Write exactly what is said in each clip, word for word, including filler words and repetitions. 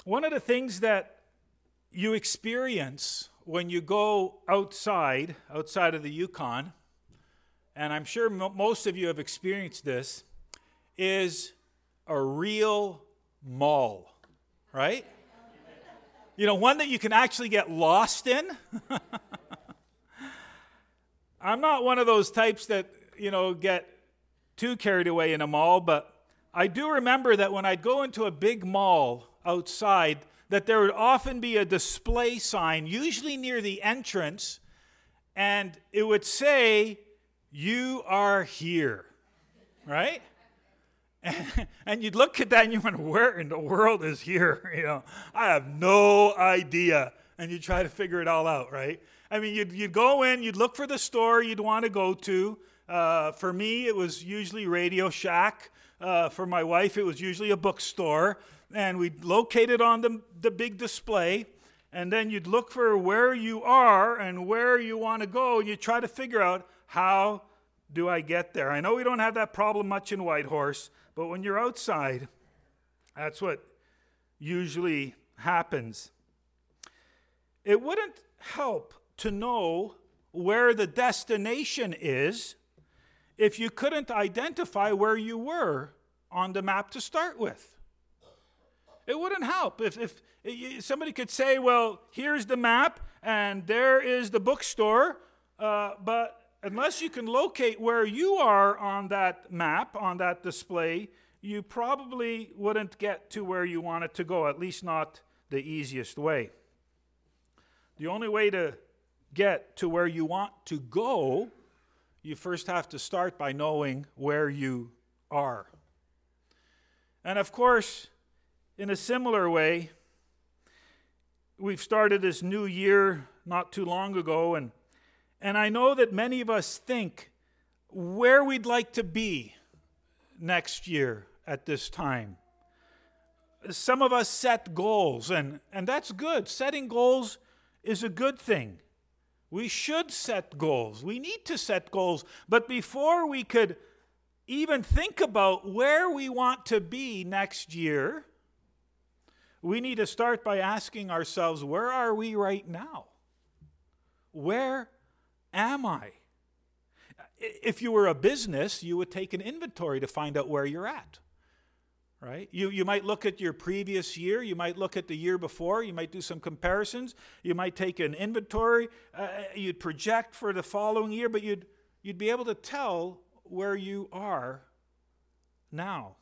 One of the things that you experience when you go outside, outside of the Yukon, and I'm sure mo- most of you have experienced this, is a real mall, right? You know, one that you can actually get lost in. I'm not one of those types that, you know, get too carried away in a mall, but I do remember that when I'd go into a big mall outside, that there would often be a display sign, usually near the entrance, and it would say, "You are here," right? And, and you'd look at that and you went, where in the world is here? You know, I have no idea. And you try to figure it all out, right? I mean, you'd, you'd go in, you'd look for the store you'd want to go to. Uh, for me, it was usually Radio Shack. Uh, for my wife, it was usually a bookstore. And we'd locate it on the, the big display. And then you'd look for where you are and where you want to go. And you try to figure out, how do I get there? I know we don't have that problem much in Whitehorse, but when you're outside, that's what usually happens. It wouldn't help to know where the destination is if you couldn't identify where you were on the map to start with. It wouldn't help if, if somebody could say, well, here's the map and there is the bookstore, uh, but unless you can locate where you are on that map, on that display, you probably wouldn't get to where you wanted to go, at least not the easiest way. The only way to get to where you want to go, you first have to start by knowing where you are. And of course, in a similar way, we've started this new year not too long ago, and And I know that many of us think where we'd like to be next year at this time. Some of us set goals, and, and that's good. Setting goals is a good thing. We should set goals. We need to set goals. But before we could even think about where we want to be next year, we need to start by asking ourselves, where are we right now? Where am I? If you were a business, you would take an inventory to find out where you're at, right? You, you might look at your previous year. You might look at the year before. You might do some comparisons. You might take an inventory. Uh, you'd project for the following year, but you'd, you'd be able to tell where you are now.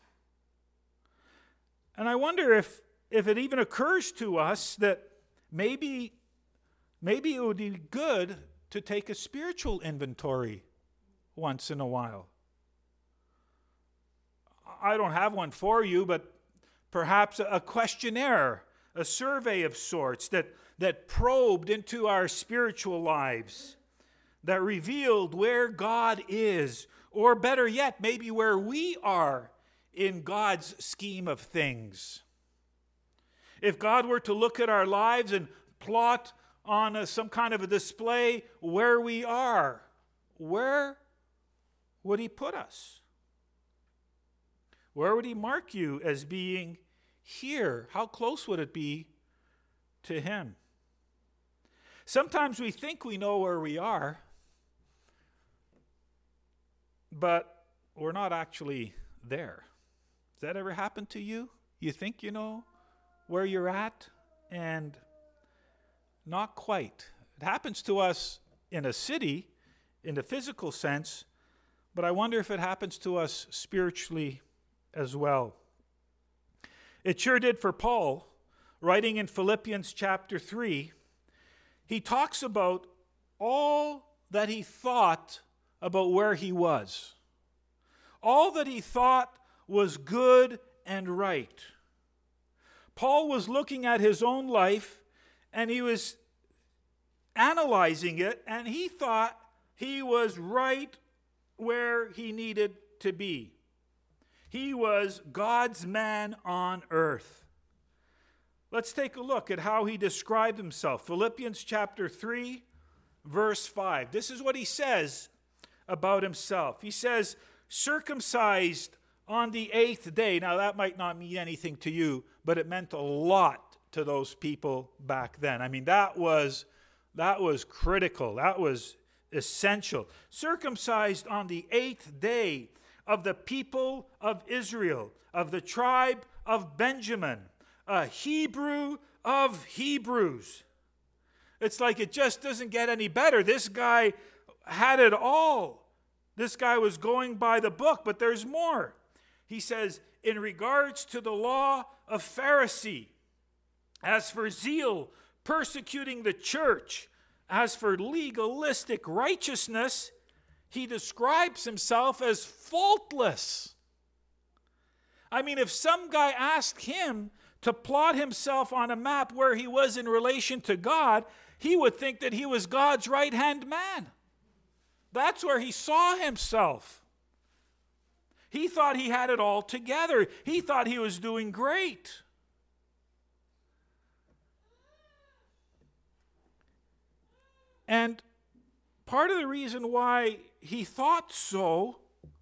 And I wonder if, if it even occurs to us that maybe, maybe it would be good to take a spiritual inventory once in a while. I don't have one for you, but perhaps a questionnaire, a survey of sorts that, that probed into our spiritual lives, that revealed where God is, or better yet, maybe where we are in God's scheme of things. If God were to look at our lives and plot on a, some kind of a display where we are, where would he put us? Where would he mark you as being here? How close would it be to him? Sometimes we think we know where we are, but we're not actually there. Has that ever happened to you? You think you know where you're at, and not quite. It happens to us in a city, in the physical sense, but I wonder if it happens to us spiritually as well. It sure did for Paul. Writing in Philippians chapter three, he talks about all that he thought about where he was. All that he thought was good and right. Paul was looking at his own life, and he was analyzing it, and he thought he was right where he needed to be. He was God's man on earth. Let's take a look at how he described himself. Philippians chapter three, verse five. This is what he says about himself. He says, circumcised on the eighth day. Now that might not mean anything to you, but it meant a lot to those people back then. I mean, that was that was critical. That was essential. Circumcised on the eighth day of the people of Israel, of the tribe of Benjamin, a Hebrew of Hebrews. It's like it just doesn't get any better. This guy had it all. This guy was going by the book, but there's more. He says, in regards to the law of Pharisee, as for zeal, persecuting the church, as for legalistic righteousness, he describes himself as faultless. I mean, if some guy asked him to plot himself on a map where he was in relation to God, he would think that he was God's right-hand man. That's where he saw himself. He thought he had it all together. He thought he was doing great. And part of the reason why he thought so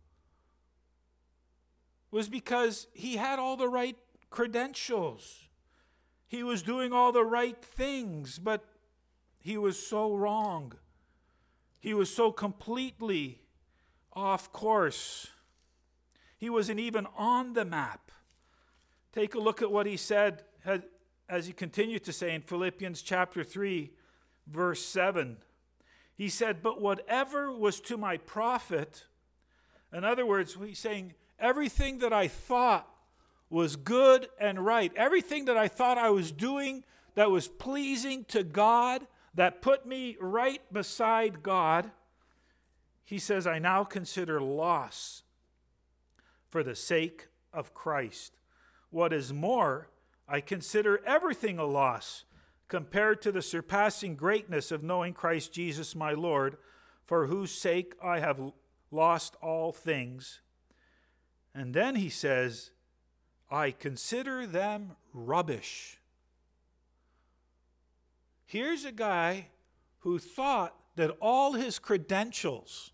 was because he had all the right credentials. He was doing all the right things, but he was so wrong. He was so completely off course. He wasn't even on the map. Take a look at what he said as he continued to say in Philippians chapter three, verse seven. He said, but whatever was to my profit, in other words, he's saying, everything that I thought was good and right, everything that I thought I was doing that was pleasing to God, that put me right beside God, he says, I now consider loss for the sake of Christ. What is more, I consider everything a loss compared to the surpassing greatness of knowing Christ Jesus my Lord, for whose sake I have lost all things. And then he says, I consider them rubbish. Here's a guy who thought that all his credentials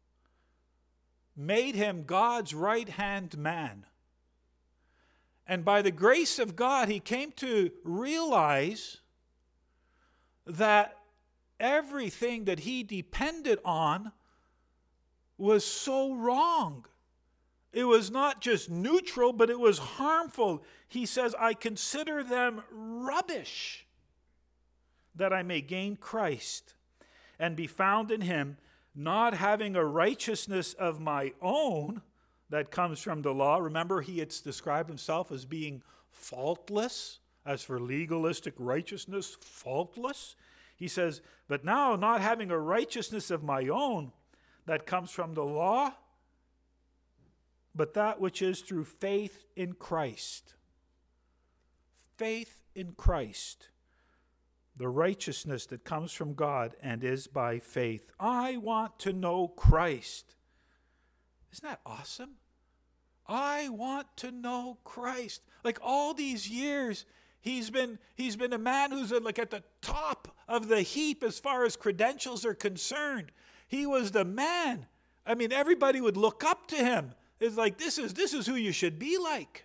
made him God's right-hand man. And by the grace of God, he came to realize that everything that he depended on was so wrong. It was not just neutral, but it was harmful. He says, I consider them rubbish, that I may gain Christ and be found in him, not having a righteousness of my own that comes from the law. Remember, he had described himself as being faultless. As for legalistic righteousness, faultless. He says, but now not having a righteousness of my own that comes from the law, but that which is through faith in Christ. Faith in Christ. The righteousness that comes from God and is by faith. I want to know Christ. Isn't that awesome? I want to know Christ. Like all these years, he's been he's been a man who's like at the top of the heap as far as credentials are concerned. He was the man. I mean, everybody would look up to him. It's like this is this is who you should be like.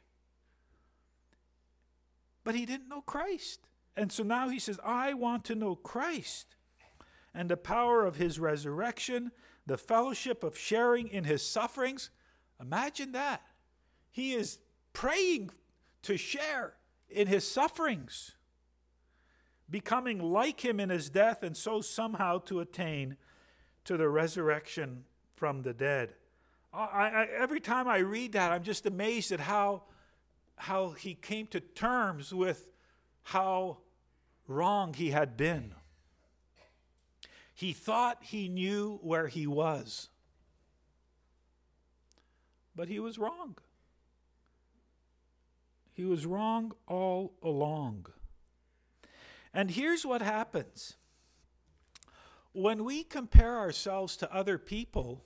But he didn't know Christ. And so now he says, I want to know Christ and the power of his resurrection, the fellowship of sharing in his sufferings. Imagine that. He is praying to share in his sufferings, becoming like him in his death, and so somehow to attain to the resurrection from the dead. I, I, every time I read that, I'm just amazed at how, how he came to terms with how wrong he had been. He thought he knew where he was, but he was wrong. He was wrong all along. And here's what happens. When we compare ourselves to other people,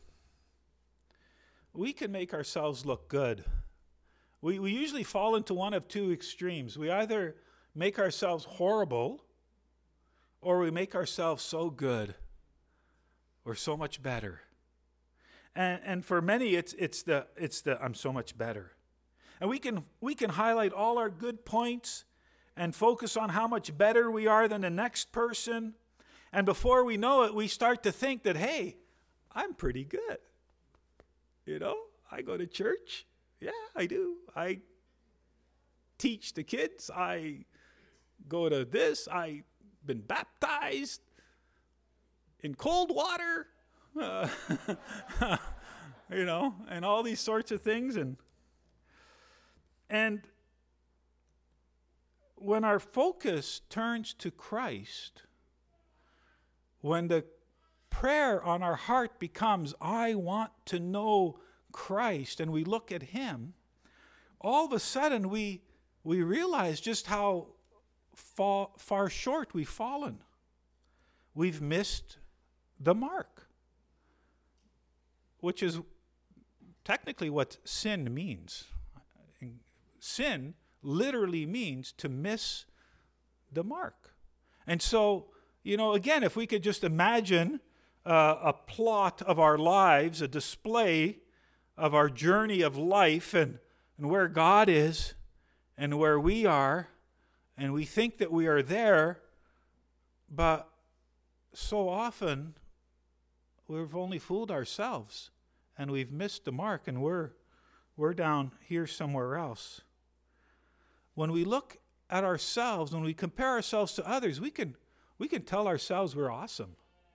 we can make ourselves look good. We, we usually fall into one of two extremes. We either make ourselves horrible, or we make ourselves so good, or so much better. And and for many, it's it's the it's the I'm so much better. And we can we can highlight all our good points and focus on how much better we are than the next person. And before we know it, we start to think that, hey, I'm pretty good. You know, I go to church. Yeah, I do. I teach the kids. I go to this. I've been baptized in cold water. Uh, you know, and all these sorts of things. And and when our focus turns to Christ, when the prayer on our heart becomes, I want to know Christ, and we look at him, all of a sudden we we realize just how far, far short we've fallen. We've missed the mark, which is technically what sin means. Sin literally means to miss the mark. And so, you know, again, if we could just imagine uh, a plot of our lives, a display of our journey of life, and, and where God is and where we are, and we think that we are there, but so often we've only fooled ourselves and we've missed the mark, and we're we're down here somewhere else. When we look at ourselves, when we compare ourselves to others, we can we can tell ourselves we're awesome.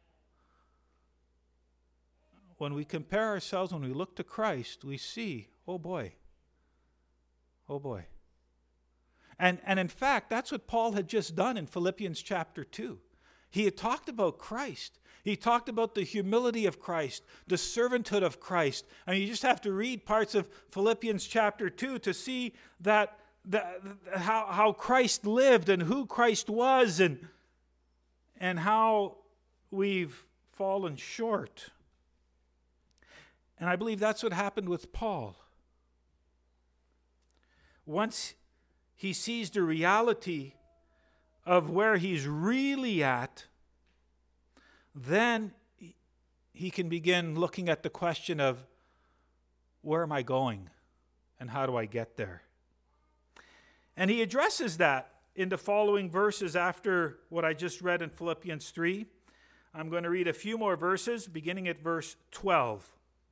When we compare ourselves, when we look to Christ, we see, oh boy, oh boy. And, and in fact, that's what Paul had just done in Philippians chapter two. He had talked about Christ. He talked about the humility of Christ, the servanthood of Christ. And you just have to read parts of Philippians chapter two to see that, that how, how Christ lived and who Christ was, and, and how we've fallen short. And I believe that's what happened with Paul. Once he sees the reality of where he's really at, then he can begin looking at the question of, where am I going and how do I get there? And he addresses that in the following verses after what I just read in Philippians three. I'm going to read a few more verses, beginning at verse twelve.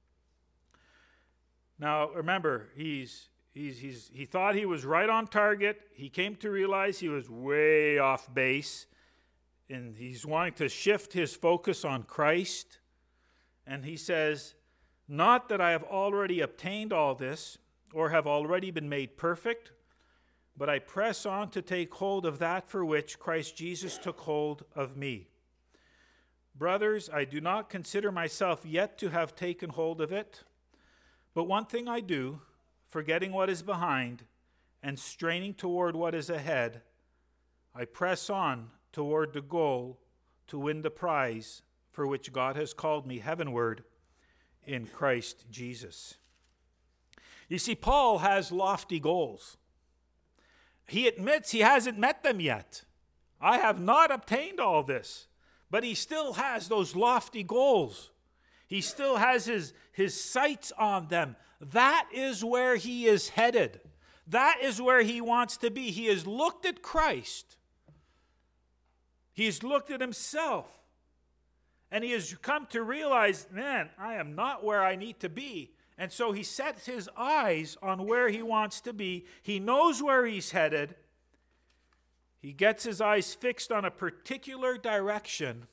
Now, remember, he's He's, he's, he thought he was right on target. He came to realize he was way off base. And he's wanting to shift his focus on Christ. And he says, not that I have already obtained all this, or have already been made perfect, but I press on to take hold of that for which Christ Jesus took hold of me. Brothers, I do not consider myself yet to have taken hold of it, but one thing I do, forgetting what is behind and straining toward what is ahead, I press on toward the goal to win the prize for which God has called me heavenward in Christ Jesus. You see, Paul has lofty goals. He admits he hasn't met them yet. I have not obtained all this, but he still has those lofty goals. He still has his, his sights on them. That is where he is headed. That is where he wants to be. He has looked at Christ. He has looked at himself. And he has come to realize, man, I am not where I need to be. And so he sets his eyes on where he wants to be. He knows where he's headed. He gets his eyes fixed on a particular direction.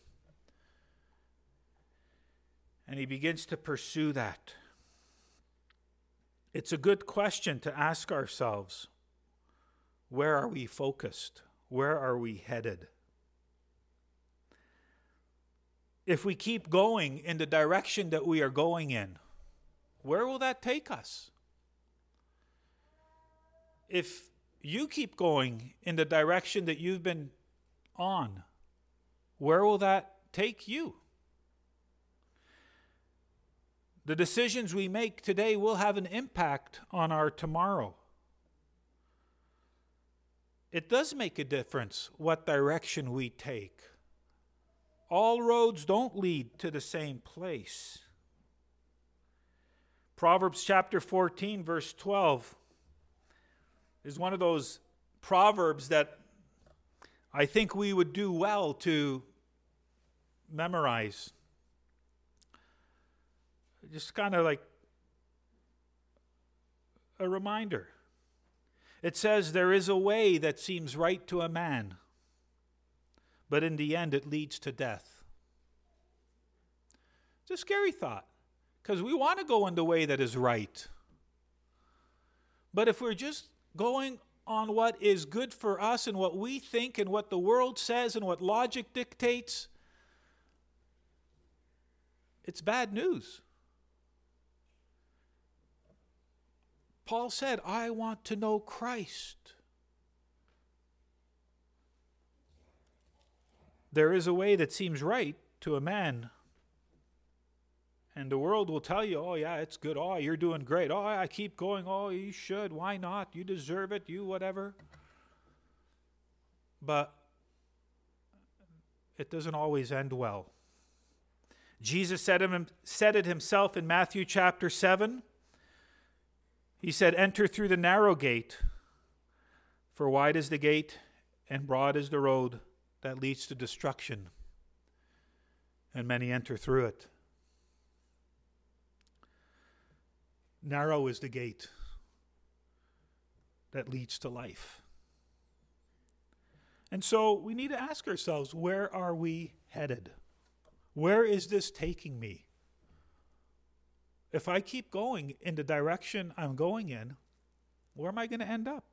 And he begins to pursue that. It's a good question to ask ourselves, where are we focused? Where are we headed? If we keep going in the direction that we are going in, where will that take us? If you keep going in the direction that you've been on, where will that take you? The decisions we make today will have an impact on our tomorrow. It does make a difference what direction we take. All roads don't lead to the same place. Proverbs chapter fourteen, verse twelve is one of those proverbs that I think we would do well to memorize. Just kind of like a reminder. It says, there is a way that seems right to a man, but in the end it leads to death. It's a scary thought, because we want to go in the way that is right. But if we're just going on what is good for us and what we think and what the world says and what logic dictates, it's bad news. Paul said, I want to know Christ. There is a way that seems right to a man, and the world will tell you, oh yeah, it's good. Oh, you're doing great. Oh, I keep going. Oh, you should. Why not? You deserve it. You whatever. But it doesn't always end well. Jesus said, him, said it himself in Matthew chapter seven. He said, enter through the narrow gate, for wide is the gate and broad is the road that leads to destruction, and many enter through it. Narrow is the gate that leads to life. And so we need to ask ourselves, where are we headed? Where is this taking me? If I keep going in the direction I'm going in, where am I going to end up?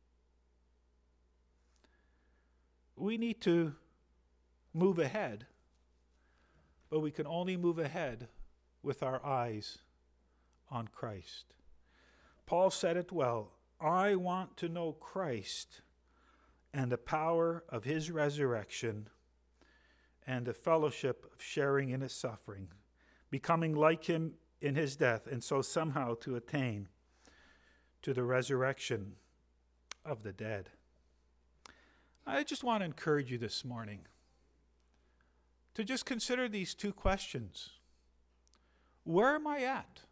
We need to move ahead, but we can only move ahead with our eyes on Christ. Paul said it well, I want to know Christ and the power of his resurrection and the fellowship of sharing in his suffering, becoming like him in his death, and so somehow to attain to the resurrection of the dead. I just want to encourage you this morning to just consider these two questions. Where am I at?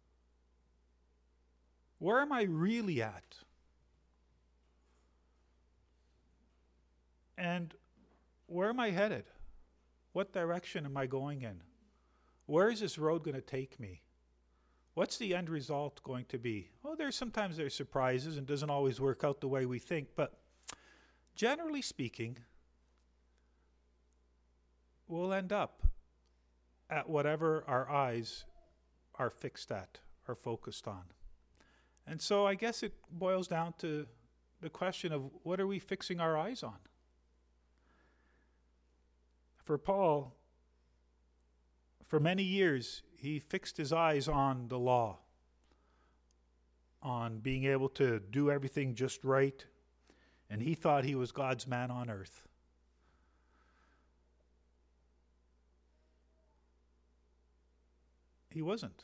Where am I really at? And where am I headed? What direction am I going in? Where is this road going to take me? What's the end result going to be? Oh, there's sometimes there's surprises and doesn't always work out the way we think, but generally speaking, we'll end up at whatever our eyes are fixed at, are focused on. And so I guess it boils down to the question of what are we fixing our eyes on? For Paul, for many years, he fixed his eyes on the law, on being able to do everything just right, and he thought he was God's man on earth. He wasn't.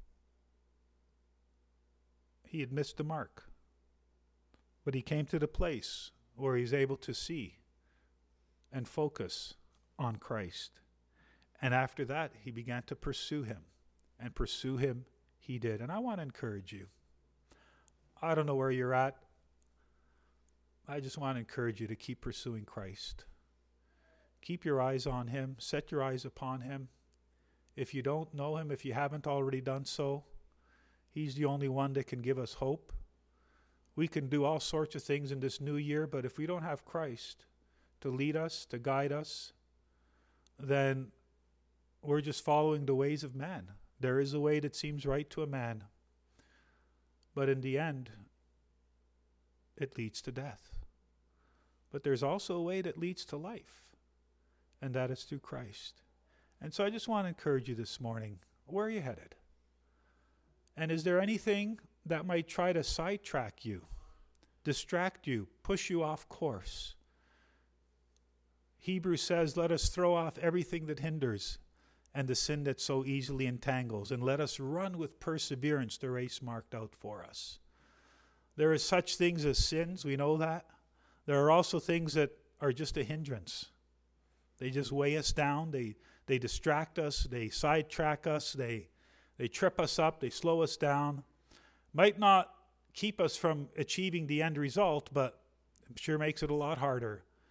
He had missed the mark. But he came to the place where he's able to see and focus on Christ. And after that, he began to pursue him. And pursue him he did. And I want to encourage you. I don't know where you're at. I just want to encourage you to keep pursuing Christ. Keep your eyes on him. Set your eyes upon him. If you don't know him, if you haven't already done so, he's the only one that can give us hope. We can do all sorts of things in this new year, but if we don't have Christ to lead us, to guide us, then we're just following the ways of man. There is a way that seems right to a man, but in the end, it leads to death. But there's also a way that leads to life, and that is through Christ. And so I just want to encourage you this morning, where are you headed? And is there anything that might try to sidetrack you, distract you, push you off course? Hebrews says, let us throw off everything that hinders and the sin that so easily entangles, and let us run with perseverance the race marked out for us. There are such things as sins, we know that. There are also things that are just a hindrance. They just weigh us down, they they distract us, they sidetrack us, they they trip us up, they slow us down. Might not keep us from achieving the end result, but I'm sure makes it a lot harder.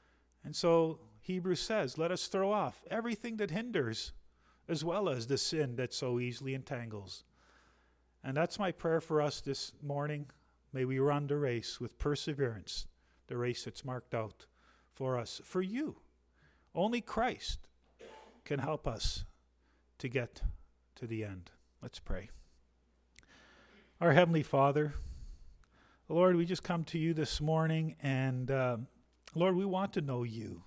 And so Hebrews says, let us throw off everything that hinders, as well as the sin that so easily entangles. And that's my prayer for us this morning. May we run the race with perseverance, the race that's marked out for us, for you. Only Christ can help us to get to the end. Let's pray. Our Heavenly Father, Lord, we just come to you this morning, and uh, Lord, we want to know you.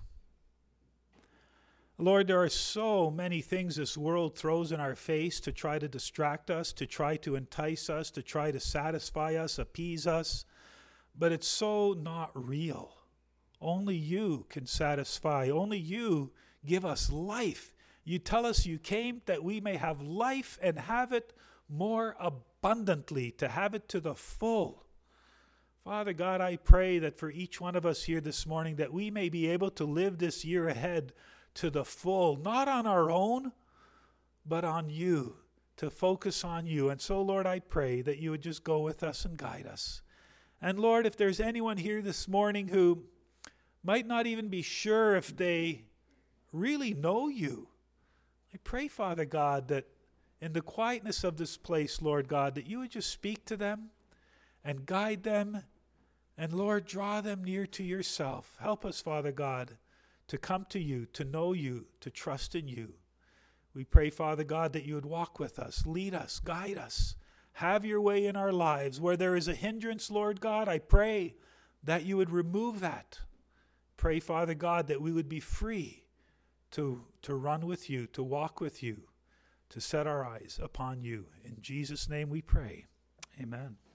Lord, there are so many things this world throws in our face to try to distract us, to try to entice us, to try to satisfy us, appease us, but it's so not real. Only you can satisfy. Only you give us life. You tell us you came that we may have life and have it more abundantly, to have it to the full. Father God, I pray that for each one of us here this morning, that we may be able to live this year ahead to the full, not on our own, but on you, to focus on you. And so, Lord, I pray that you would just go with us and guide us. And Lord, if there's anyone here this morning who might not even be sure if they really know you, I pray, Father God, that in the quietness of this place, Lord God, that you would just speak to them and guide them, and Lord, draw them near to yourself. Help us, Father God, to come to you, to know you, to trust in you. We pray, Father God, that you would walk with us, lead us, guide us, have your way in our lives. Where there is a hindrance, Lord God, I pray that you would remove that. Pray, Father God, that we would be free to, to run with you, to walk with you, to set our eyes upon you. In Jesus' name we pray. Amen.